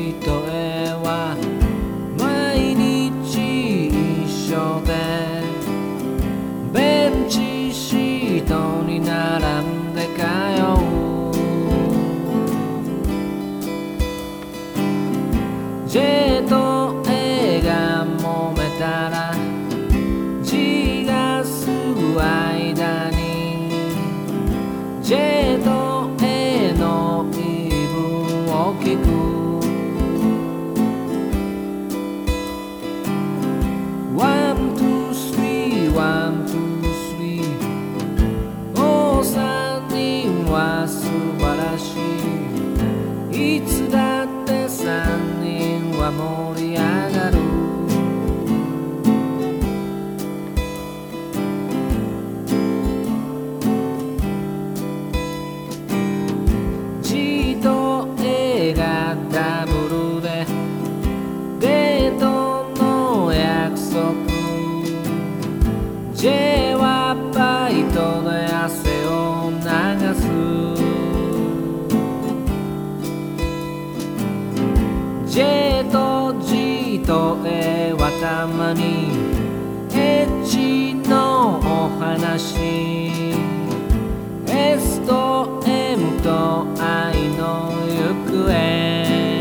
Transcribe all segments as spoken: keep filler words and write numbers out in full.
えは毎日一緒でベンチシートに並んで通う J と A が揉めたら G がすぐ間に J と A の言い分を聞くワン、ツー、スリー、ワン、ツー、スリーお三人は素晴らしいいつだって三人は盛り上がるダブルでデートの約束 J はバイトで汗を流す J と G と A はたまにエッチのお話 S と M と愛の行方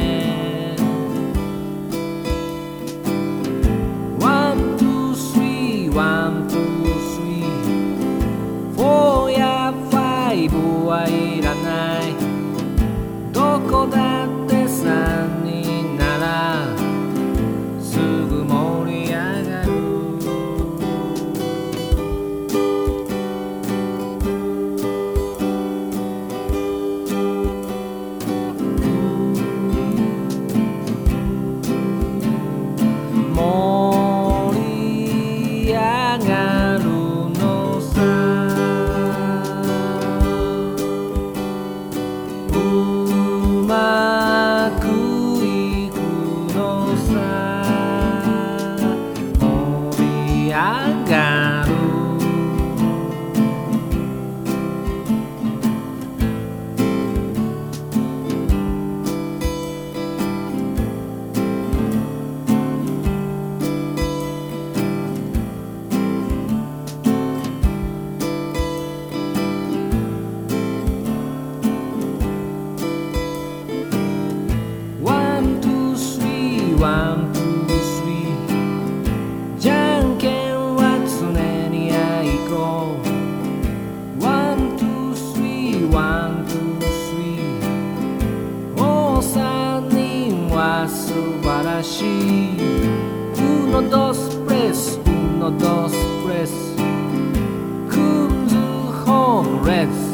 はいらないどこだって三人ならすぐ盛り上がる盛り上がるのさうまくいくのさ盛り上がるワン、ツー、スリー、ワン、ツー、スリーじゃんけんは常にあいこワン、ツー、スリー、ワン、ツー、スリーお三人は素晴らしい Uno, dos, tres, uno, dos, tres クルーズホームレッツ